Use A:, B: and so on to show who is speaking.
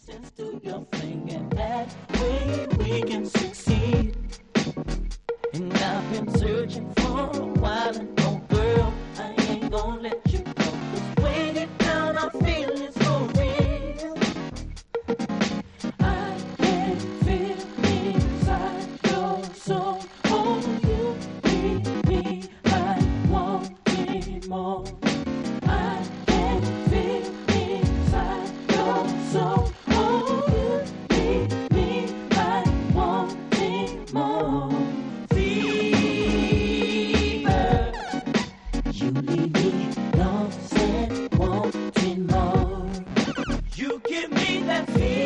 A: sense to your thing, and that way we can succeed. And I've been searching for a while, and no girl, I ain't gonna let you go. 'Cause way deep down I feel it's for real. I can feel inside your soul. Oh, you need me, I want me more. I can feel inside your soul. Oh, you need me, I want me more. Fever, you leave me lost and wanting more. You give me that feeling.